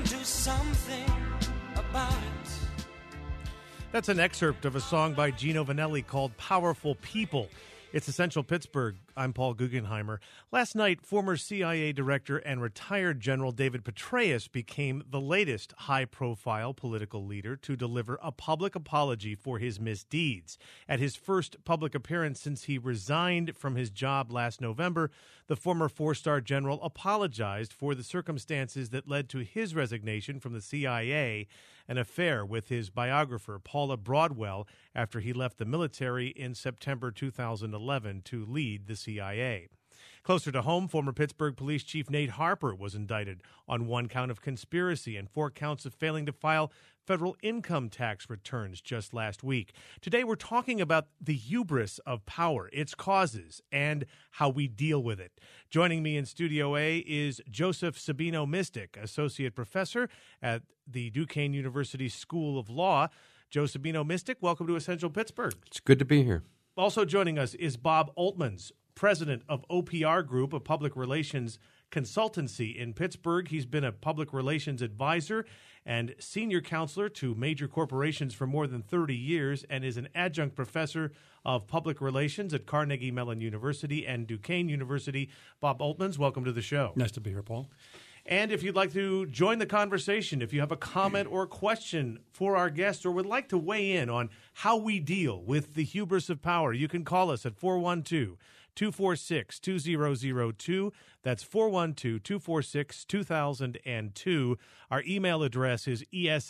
do something about it. That's an excerpt of a song by Gino Vanelli called Powerful People. It's Essential Pittsburgh. I'm Paul Guggenheimer. Last night, former CIA director and retired General David Petraeus became the latest high-profile political leader to deliver a public apology for his misdeeds. At his first public appearance since he resigned from his job last November, the former four-star general apologized for the circumstances that led to his resignation from the CIA, an affair with his biographer, Paula Broadwell, after he left the military in September 2011 to lead the CIA. Closer to home, former Pittsburgh Police Chief Nate Harper was indicted on 1 count of conspiracy and 4 counts of failing to file federal income tax returns just last week. Today, we're talking about the hubris of power, its causes, and how we deal with it. Joining me in Studio A is Joseph Sabino-Mystic, Associate Professor at the Duquesne University School of Law. Joe Sabino-Mystic, welcome to Essential Pittsburgh. It's good to be here. Also joining us is Bob Oltmans, president of OPR Group, a public relations consultancy in Pittsburgh. He's been a public relations advisor and senior counselor to major corporations for more than 30 years and is an adjunct professor of public relations at Carnegie Mellon University and Duquesne University. Bob Oltmans, welcome to the show. Nice to be here, Paul. And if you'd like to join the conversation, if you have a comment or question for our guest or would like to weigh in on how we deal with the hubris of power, you can call us at 412-246-2002. That's 412-246-2002. Our email address is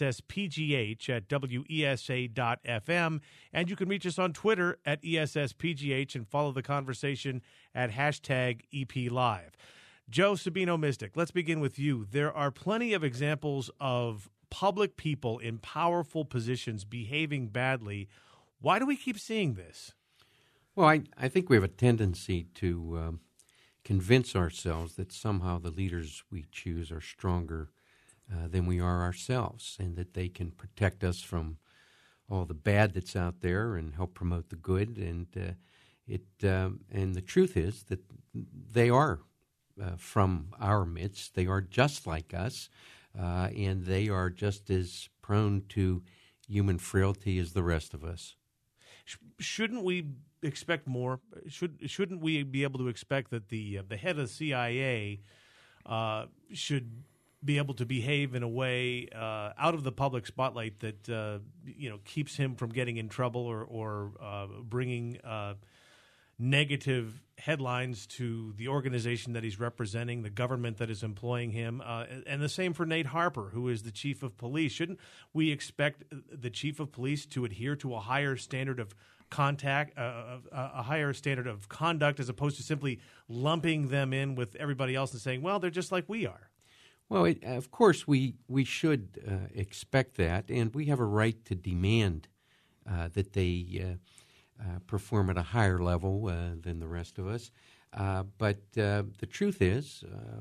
esspgh@wesa.fm. And you can reach us on Twitter at esspgh and follow the conversation at #EPLive. Joe Sabino-Mystic, let's begin with you. There are plenty of examples of public people in powerful positions behaving badly. Why do we keep seeing this? Well, I think we have a tendency to convince ourselves that somehow the leaders we choose are stronger than we are ourselves and that they can protect us from all the bad that's out there and help promote the good. And the truth is that they are from our midst. They are just like us, and they are just as prone to human frailty as the rest of us. Shouldn't we expect more? Shouldn't we be able to expect that the head of the CIA should be able to behave in a way out of the public spotlight that keeps him from getting in trouble or bringing negative headlines to the organization that he's representing, the government that is employing him, and the same for Nate Harper, who is the chief of police. Shouldn't we expect the chief of police to adhere to a higher standard of a higher standard of conduct, as opposed to simply lumping them in with everybody else and saying, well, they're just like we are? Well, of course, we should expect that, and we have a right to demand that they perform at a higher level than the rest of us. But the truth is,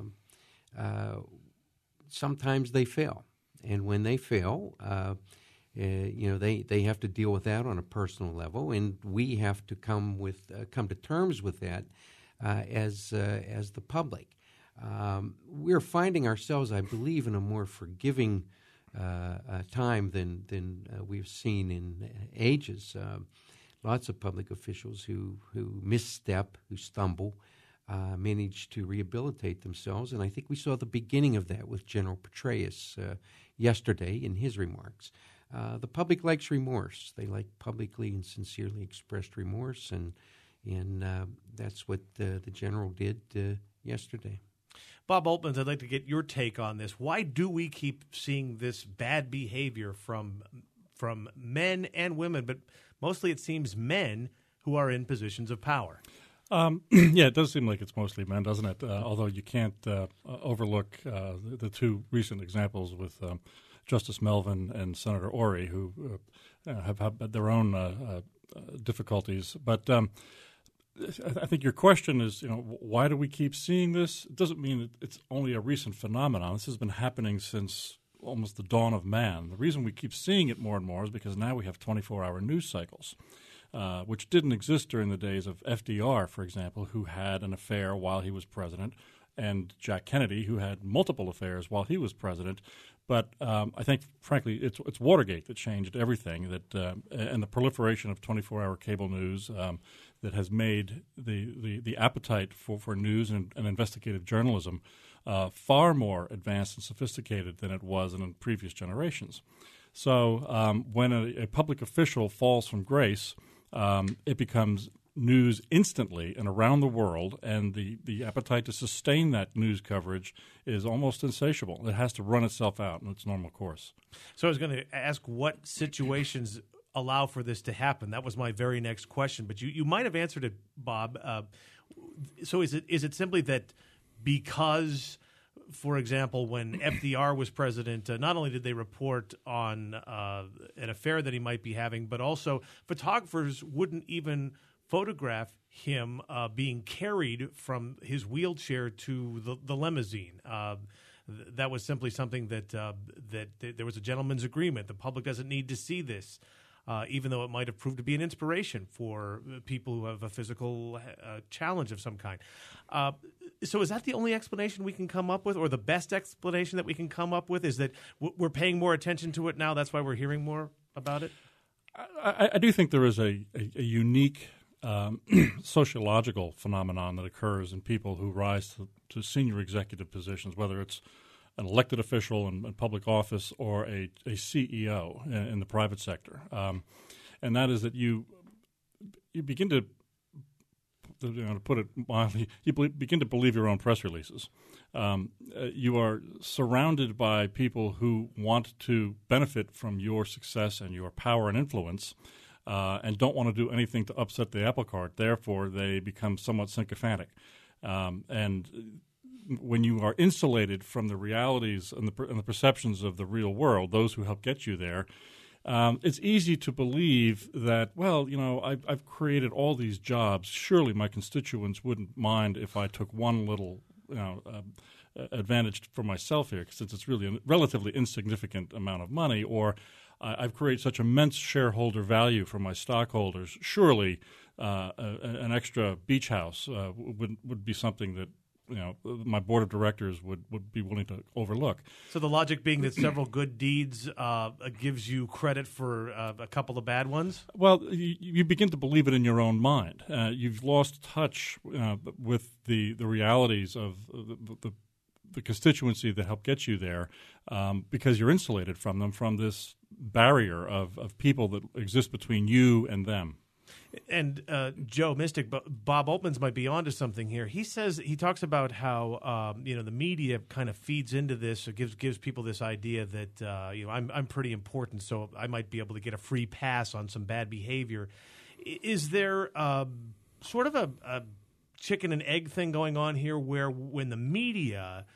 sometimes they fail. And when they fail, they have to deal with that on a personal level, and we have to come to terms with that as the public. We're finding ourselves, I believe, in a more forgiving time than we've seen in ages. Lots of public officials who misstep, who stumble, manage to rehabilitate themselves. And I think we saw the beginning of that with General Petraeus yesterday in his remarks. The public likes remorse. They like publicly and sincerely expressed remorse, and that's what the general did yesterday. Bob Oltmans, I'd like to get your take on this. Why do we keep seeing this bad behavior from men and women, but mostly it seems men who are in positions of power? Yeah, it does seem like it's mostly men, doesn't it? Although you can't overlook the two recent examples with Justice Melvin and Senator Orey, who have had their own difficulties. But I think your question is, why do we keep seeing this? It doesn't mean that it's only a recent phenomenon. This has been happening since almost the dawn of man. The reason we keep seeing it more and more is because now we have 24-hour news cycles, which didn't exist during the days of FDR, for example, who had an affair while he was president and Jack Kennedy, who had multiple affairs while he was president. But I think, frankly, it's Watergate that changed everything, and the proliferation of 24-hour cable news that has made the appetite for news and investigative journalism far more advanced and sophisticated than it was in previous generations. So when a public official falls from grace, it becomes news instantly and around the world, and the appetite to sustain that news coverage is almost insatiable. It has to run itself out in its normal course. So I was going to ask what situations allow for this to happen. That was my very next question, but you might have answered it, Bob. So is it simply that because, for example, when FDR was president, not only did they report on an affair that he might be having, but also photographers wouldn't even photograph him being carried from his wheelchair to the limousine. That was simply something that there was a gentleman's agreement. The public doesn't need to see this, even though it might have proved to be an inspiration for people who have a physical challenge of some kind. So is that the only explanation we can come up with, or the best explanation that we can come up with, is that we're paying more attention to it now, that's why we're hearing more about it? I do think there is a unique sociological phenomenon that occurs in people who rise to senior executive positions, whether it's an elected official in public office or a CEO in the private sector. And that is that you begin to put it mildly, you begin to believe your own press releases. You are surrounded by people who want to benefit from your success and your power and influence, and don't want to do anything to upset the apple cart. Therefore, they become somewhat sycophantic. And when you are insulated from the realities and the perceptions of the real world, those who help get you there, it's easy to believe that, well, I've created all these jobs. Surely my constituents wouldn't mind if I took one little advantage for myself here, since it's really a relatively insignificant amount of money, or I've created such immense shareholder value for my stockholders. Surely an extra beach house would be something that my board of directors would be willing to overlook. So the logic being that several good deeds gives you credit for a couple of bad ones? Well, you begin to believe it in your own mind. You've lost touch with the realities of the constituency that helped get you there, because you're insulated from them, from this barrier of people that exist between you and them. And Joe Mystic, Bob Oltmans might be onto something here. He talks about how the media kind of feeds into this, or gives people this idea that I'm pretty important, so I might be able to get a free pass on some bad behavior. Is there sort of a chicken and egg thing going on here, where when the media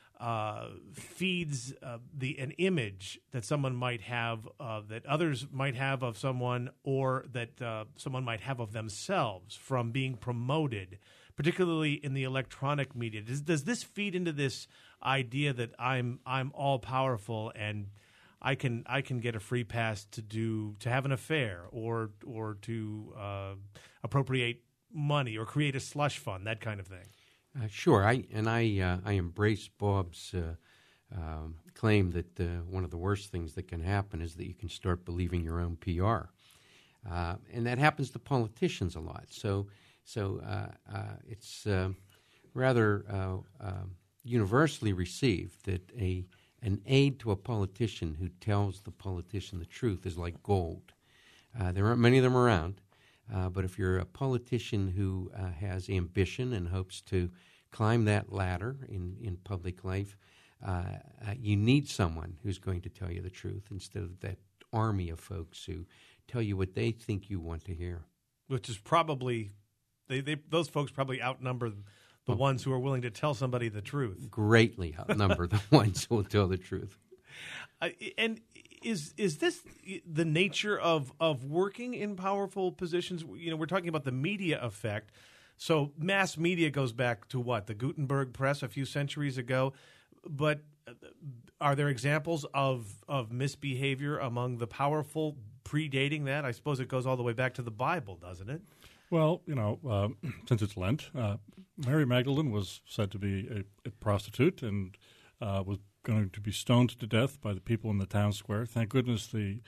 feeds an image that someone might have, that others might have of someone, or that someone might have of themselves from being promoted, particularly in the electronic media, does this feed into this idea that I'm all powerful and I can get a free pass to have an affair, or to appropriate money, or create a slush fund, that kind of thing? Sure, I embrace Bob's claim that one of the worst things that can happen is that you can start believing your own PR, and that happens to politicians a lot. So it's rather universally received that an aide to a politician who tells the politician the truth is like gold. There aren't many of them around. But if you're a politician who has ambition and hopes to climb that ladder in public life, you need someone who's going to tell you the truth instead of that army of folks who tell you what they think you want to hear. Which is probably, those folks probably outnumber the ones who are willing to tell somebody the truth. Greatly outnumber the ones who will tell the truth. And is this the nature of working in powerful positions? We're talking about the media effect. So mass media goes back to what? The Gutenberg press a few centuries ago. But are there examples of misbehavior among the powerful predating that? I suppose it goes all the way back to the Bible, doesn't it? Well, since it's Lent, Mary Magdalene was said to be a prostitute and was going to be stoned to death by the people in the town square. Thank goodness the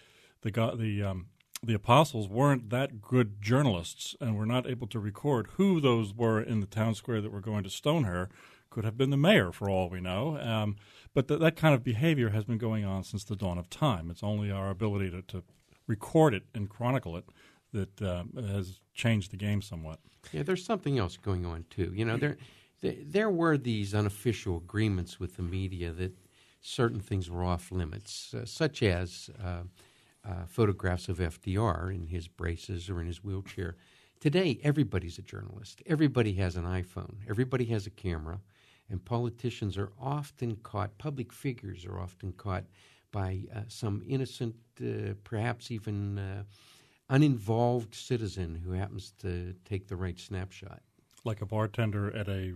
apostles weren't that good journalists and were not able to record who those were in the town square that were going to stone her. Could have been the mayor, for all we know. But that kind of behavior has been going on since the dawn of time. It's only our ability to record it and chronicle it that has changed the game somewhat. Yeah, there's something else going on, too. There were these unofficial agreements with the media that certain things were off limits, such as photographs of FDR in his braces or in his wheelchair. Today, everybody's a journalist. Everybody has an iPhone. Everybody has a camera. And politicians are often caught, public figures are often caught by some innocent, perhaps even uninvolved citizen who happens to take the right snapshot. Like a bartender at a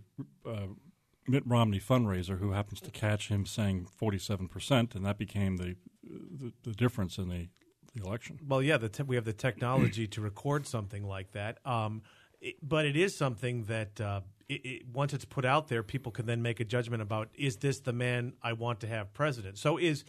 Mitt Romney fundraiser who happens to catch him saying 47%, and that became the difference in the election. Well, yeah, we have the technology to record something like that. But it is something that once it's put out there, people can then make a judgment about, is this the man I want to have president? So is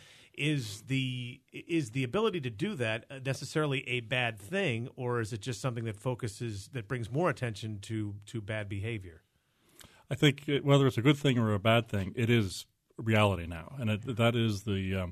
the ability to do that necessarily a bad thing, or is it just something that brings more attention to bad behavior? I think whether it's a good thing or a bad thing, it is reality now, and that is the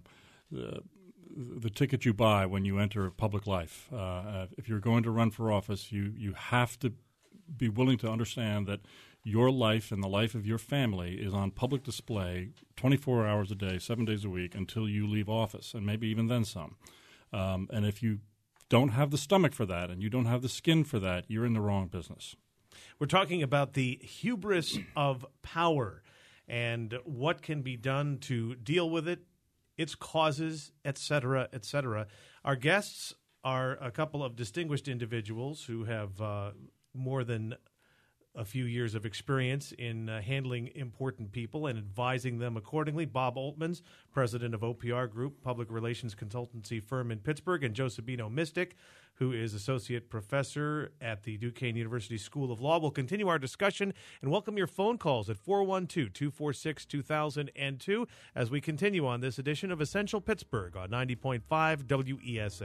ticket you buy when you enter public life. If you're going to run for office, you have to be willing to understand that your life and the life of your family is on public display 24 hours a day, 7 days a week until you leave office, and maybe even then some. And if you don't have the stomach for that and you don't have the skin for that, you're in the wrong business. We're talking about the hubris of power and what can be done to deal with it, its causes, et cetera, et cetera. Our guests are a couple of distinguished individuals who have more than a few years of experience in handling important people and advising them accordingly. Bob Oltmans, president of OPR Group, public relations consultancy firm in Pittsburgh, and Joe Sabino Mystic, who is associate professor at the Duquesne University School of Law. We'll continue our discussion and welcome your phone calls at 412-246-2002 as we continue on this edition of Essential Pittsburgh on 90.5 WESA.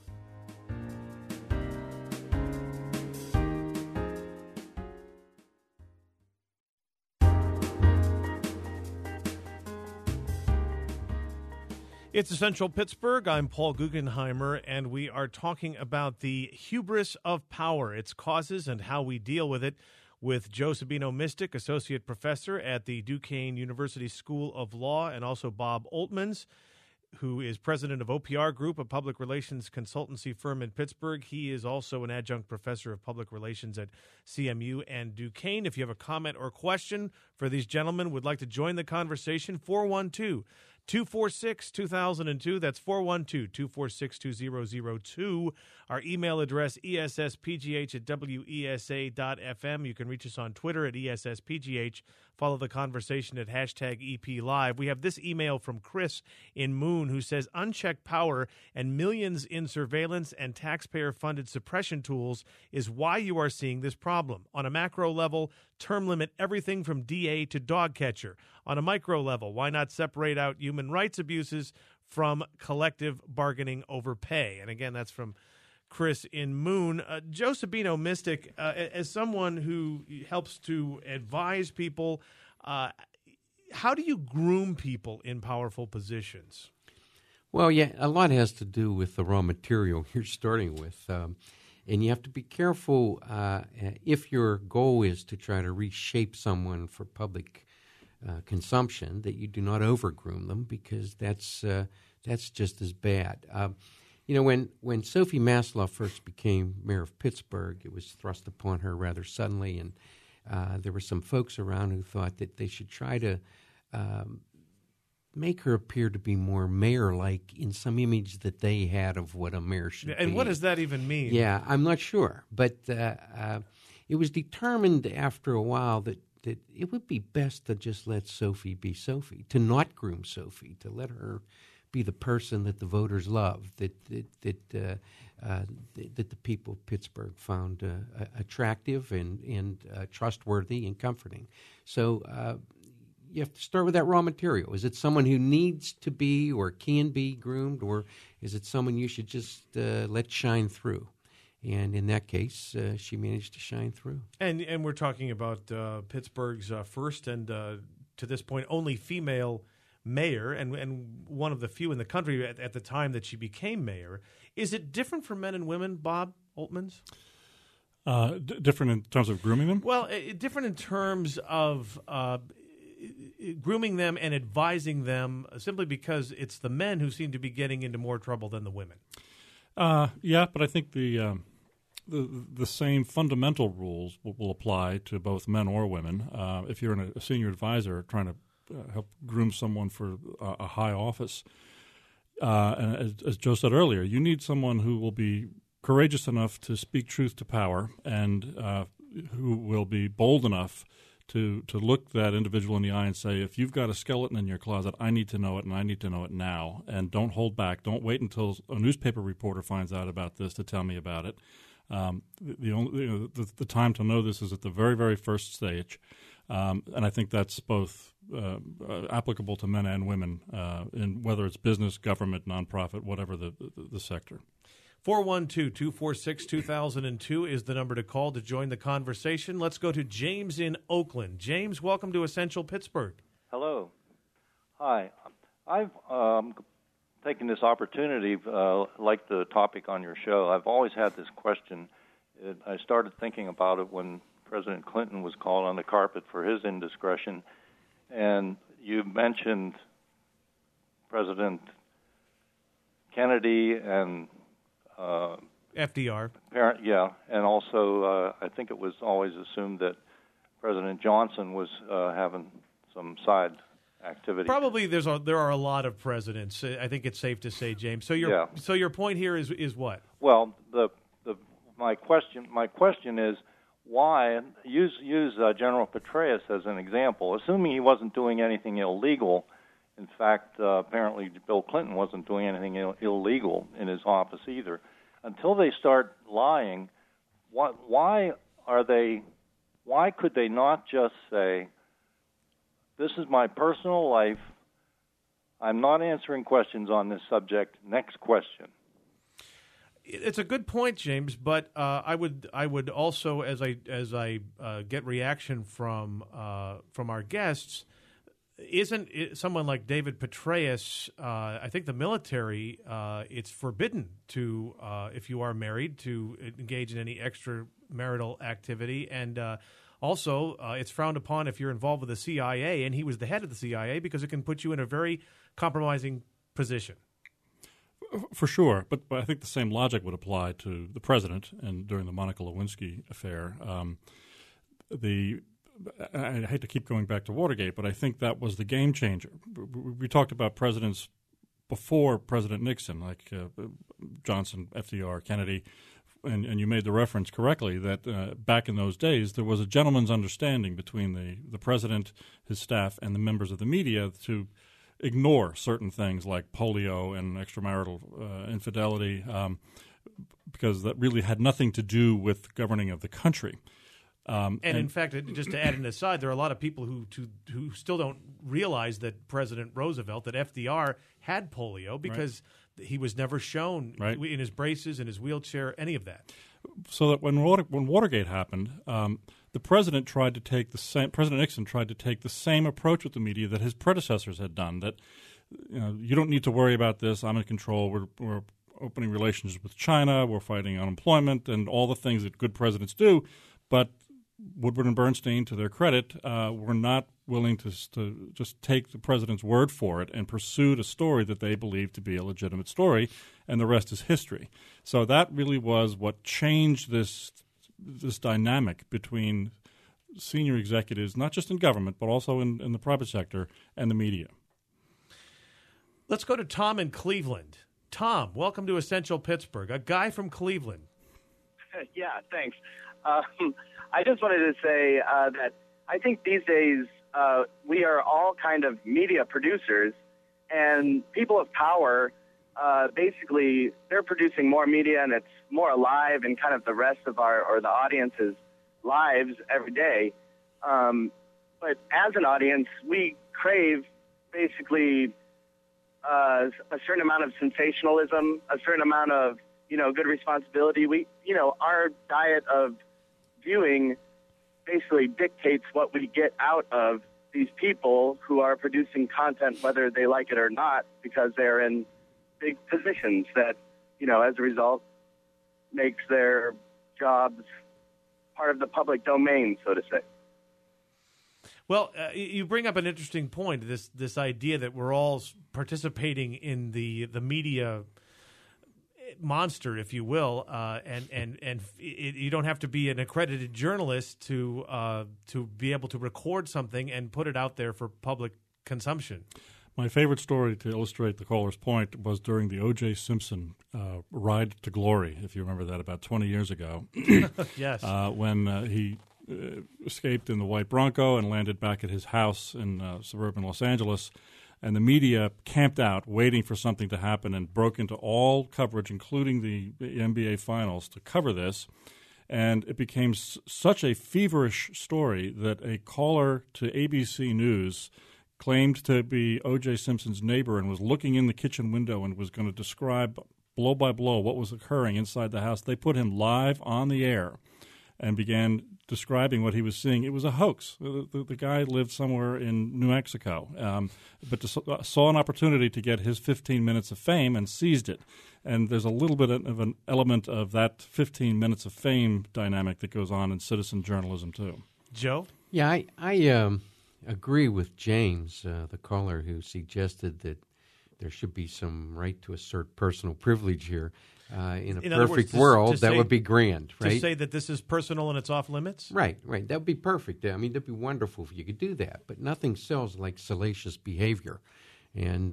It's Essential Pittsburgh. I'm Paul Guggenheimer, and we are talking about the hubris of power, its causes, and how we deal with it with Joe Sabino Mystic, associate professor at the Duquesne University School of Law, and also Bob Oltmans, who is president of OPR Group, a public relations consultancy firm in Pittsburgh. He is also an adjunct professor of public relations at CMU and Duquesne. If you have a comment or question for these gentlemen, would like to join the conversation, 412-246-2002. That's 412-246-2002. Our email address, esspgh@wesa.fm. You can reach us on Twitter at esspgh. Follow the conversation at #EPLive. We have this email from Chris in Moon who says, unchecked power and millions in surveillance and taxpayer-funded suppression tools is why you are seeing this problem. On a macro level, term limit everything from DA to dog catcher. On a micro level, why not separate out human rights abuses from collective bargaining over pay? And again, that's from Chris in Moon. Joe Sabino Mystic, as someone who helps to advise people, how do you groom people in powerful positions? Well, yeah, a lot has to do with the raw material you're starting with. And you have to be careful if your goal is to try to reshape someone for public consumption, that you do not overgroom them, because that's just as bad. When Sophie Maslow first became mayor of Pittsburgh, it was thrust upon her rather suddenly, and there were some folks around who thought that they should try to make her appear to be more mayor-like in some image that they had of what a mayor should be. And what does that even mean? Yeah, I'm not sure. But it was determined after a while that it would be best to just let Sophie be Sophie, to not groom Sophie, to let her be the person that the voters love, that the people of Pittsburgh found attractive and trustworthy and comforting. So you have to start with that raw material. Is it someone who needs to be or can be groomed, or is it someone you should just let shine through? And in that case, she managed to shine through. And we're talking about Pittsburgh's first and, to this point, only female mayor, and one of the few in the country at the time that she became mayor. Is it different for men and women, Bob Oltmans? Different in terms of grooming them? Well, different in terms of grooming them and advising them, simply because it's the men who seem to be getting into more trouble than the women. Yeah, but I think the same fundamental rules will apply to both men or women. If you're a senior advisor trying to help groom someone for a high office, and as Joe said earlier, you need someone who will be courageous enough to speak truth to power, and who will be bold enough to look that individual in the eye and say, if you've got a skeleton in your closet, I need to know it, and I need to know it now. And don't hold back. Don't wait until a newspaper reporter finds out about this to tell me about it. The time to know this is at the very, very first stage. And I think that's both applicable to men and women, in whether it's business, government, nonprofit, whatever the sector. 412-246-2002 is the number to call to join the conversation. Let's go to James in Oakland. James, welcome to Essential Pittsburgh. Hello. Hi. I've taken this opportunity, like the topic on your show. I've always had this question. I started thinking about it when President Clinton was called on the carpet for his indiscretion. And you mentioned President Kennedy and FDR. And also I think it was always assumed that President Johnson was having some side activity. Probably there are a lot of presidents. I think it's safe to say, James. So your point here is what? Well, my question is, why use General Petraeus as an example? Assuming he wasn't doing anything illegal. In fact, apparently Bill Clinton wasn't doing anything illegal in his office either. Until they start lying, why could they not just say, this is my personal life, I'm not answering questions on this subject, next question? It's a good point, James, but I would also, as I get reaction from our guests, isn't someone like David Petraeus? I think the military, it's forbidden to, if you are married, to engage in any extramarital activity, and also it's frowned upon if you're involved with the CIA, and he was the head of the CIA, because it can put you in a very compromising position. For sure, but I think the same logic would apply to the president. And during the Monica Lewinsky affair, I hate to keep going back to Watergate, but I think that was the game changer. We talked about presidents before President Nixon, like Johnson, FDR, Kennedy, and you made the reference correctly that back in those days there was a gentleman's understanding between the president, his staff, and the members of the media to ignore certain things like polio and extramarital infidelity, because that really had nothing to do with governing of the country. And in fact, just to add an aside, there are a lot of people who still don't realize that President Roosevelt, that FDR had polio, because he was never shown in his braces, in his wheelchair, any of that. So that when Watergate happened, President Nixon tried to take the same approach with the media that his predecessors had done. That you don't need to worry about this. I'm in control. We're opening relations with China. We're fighting unemployment and all the things that good presidents do. But Woodward and Bernstein, to their credit, were not willing to just take the president's word for it and pursued a story that they believed to be a legitimate story, and the rest is history. So that really was what changed this dynamic between senior executives, not just in government, but also in the private sector and the media. Let's go to Tom in Cleveland. Tom, welcome to Essential Pittsburgh, a guy from Cleveland. Yeah, thanks. I just wanted to say that I think these days we are all kind of media producers, And people of power, basically, they're producing more media, and it's more alive in kind of the rest of the audience's lives every day. But as an audience, we crave basically a certain amount of sensationalism, a certain amount of, good responsibility. Our diet of viewing basically dictates what we get out of these people who are producing content, whether they like it or not, because they're in big positions that, as a result, makes their jobs part of the public domain, so to say. Well, you bring up an interesting point, this idea that we're all participating in the media monster, if you will, and you don't have to be an accredited journalist to be able to record something and put it out there for public consumption. My favorite story to illustrate the caller's point was during the O.J. Simpson ride to glory, if you remember that, about 20 years ago. Yes. When he escaped in the white Bronco and landed back at his house in suburban Los Angeles. And the media camped out waiting for something to happen and broke into all coverage, including the NBA Finals, to cover this. And it became such a feverish story that a caller to ABC News claimed to be O.J. Simpson's neighbor and was looking in the kitchen window and was going to describe blow by blow what was occurring inside the house. They put him live on the air and began describing what he was seeing. It was a hoax. The guy lived somewhere in New Mexico, but saw an opportunity to get his 15 minutes of fame and seized it. And there's a little bit of an element of that 15 minutes of fame dynamic that goes on in citizen journalism, too. Joe? Yeah, I agree with James, the caller, who suggested that there should be some right to assert personal privilege here. In a perfect world, that would be grand, right? To say that this is personal and it's off limits? Right. That would be perfect. I mean, that'd be wonderful if you could do that. But nothing sells like salacious behavior. And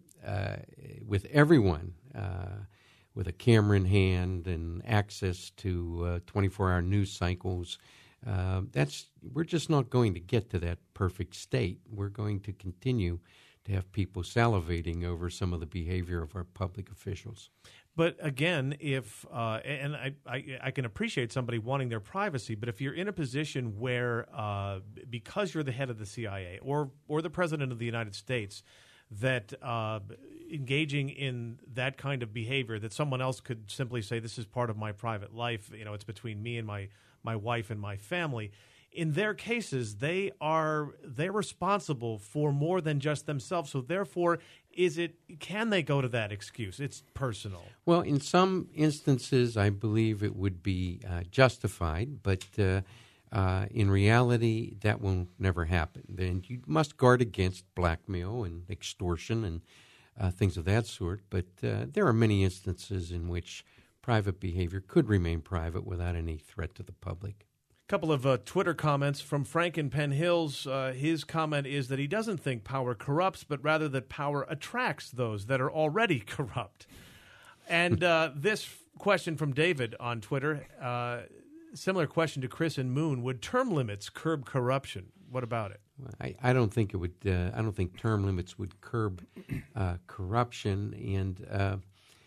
with everyone with a camera in hand and access to 24-hour news cycles, we're just not going to get to that perfect state. We're going to continue to have people salivating over some of the behavior of our public officials. But again, if and I can appreciate somebody wanting their privacy, but if you're in a position where because you're the head of the CIA or the president of the United States, that engaging in that kind of behavior, that someone else could simply say, "This is part of my private life. It's between me and my wife and my family." In their cases, they're responsible for more than just themselves. So therefore, can they go to that excuse? It's personal. Well, in some instances, I believe it would be justified, but in reality, that will never happen. Then you must guard against blackmail and extortion and things of that sort. But there are many instances in which private behavior could remain private without any threat to the public. Couple of Twitter comments from Frank in Penn Hills. His comment is that he doesn't think power corrupts, but rather that power attracts those that are already corrupt. And this question from David on Twitter, similar question to Chris and Moon: would term limits curb corruption? What about it? I don't think it would. I don't think term limits would curb corruption. And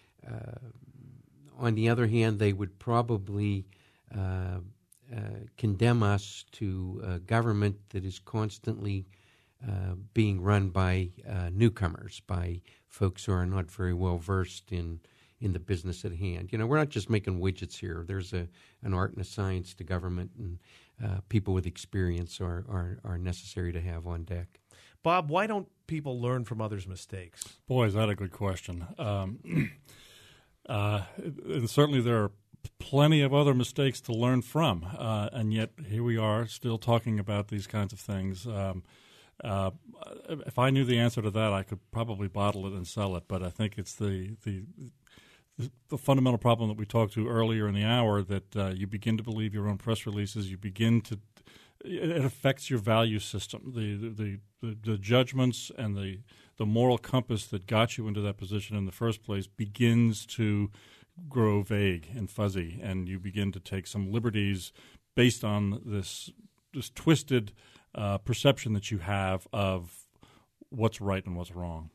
on the other hand, they would probably condemn us to a government that is constantly being run by newcomers, by folks who are not very well versed in the business at hand. We're not just making widgets here. There's an art and a science to government, and people with experience are necessary to have on deck. Bob, why don't people learn from others' mistakes? Boy, is that a good question. And certainly there are plenty of other mistakes to learn from, and yet here we are still talking about these kinds of things. If I knew the answer to that, I could probably bottle it and sell it, but I think it's the fundamental problem that we talked to earlier in the hour, that you begin to believe your own press releases, it affects your value system. The judgments and the moral compass that got you into that position in the first place begins to grow vague and fuzzy, and you begin to take some liberties based on this twisted perception that you have of what's right and what's wrong.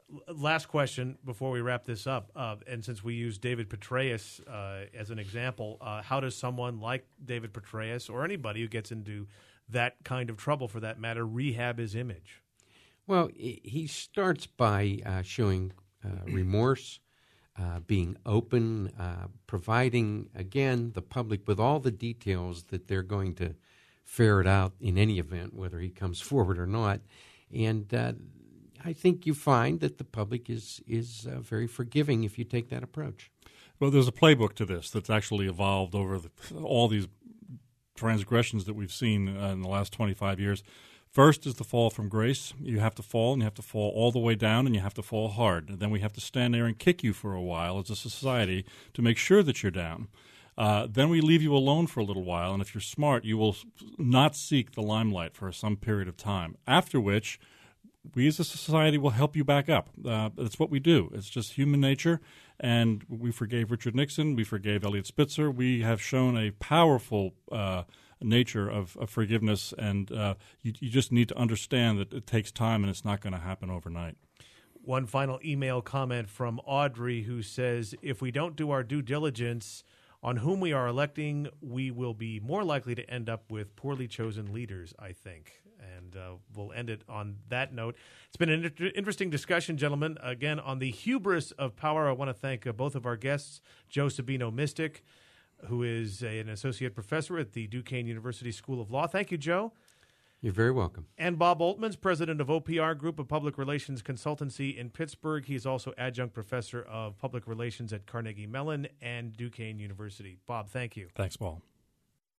Last question before we wrap this up, and since we use David Petraeus as an example, how does someone like David Petraeus or anybody who gets into that kind of trouble, for that matter, rehab his image? Well, he starts by showing remorse, being open, providing, again, the public with all the details that they're going to ferret out in any event, whether he comes forward or not. And I think you find that the public is very forgiving if you take that approach. Well, there's a playbook to this that's actually evolved over all these transgressions that we've seen in the last 25 years. First is the fall from grace. You have to fall, and you have to fall all the way down, and you have to fall hard. And then we have to stand there and kick you for a while as a society to make sure that you're down. Then we leave you alone for a little while, and if you're smart, you will not seek the limelight for some period of time, after which we as a society will help you back up. That's what we do. It's just human nature, and we forgave Richard Nixon. We forgave Eliot Spitzer. We have shown a powerful nature of forgiveness, and you just need to understand that it takes time, and it's not going to happen overnight. One final email comment from Audrey, who says, if we don't do our due diligence on whom we are electing, we will be more likely to end up with poorly chosen leaders, I think. And we'll end it on that note. It's been an interesting discussion, gentlemen. Again, on the hubris of power, I want to thank both of our guests, Joe Sabino-Mystic, who is an associate professor at the Duquesne University School of Law. Thank you, Joe. You're very welcome. And Bob Oltmans, president of OPR Group, a public relations consultancy in Pittsburgh. He is also adjunct professor of public relations at Carnegie Mellon and Duquesne University. Bob, thank you. Thanks, Paul.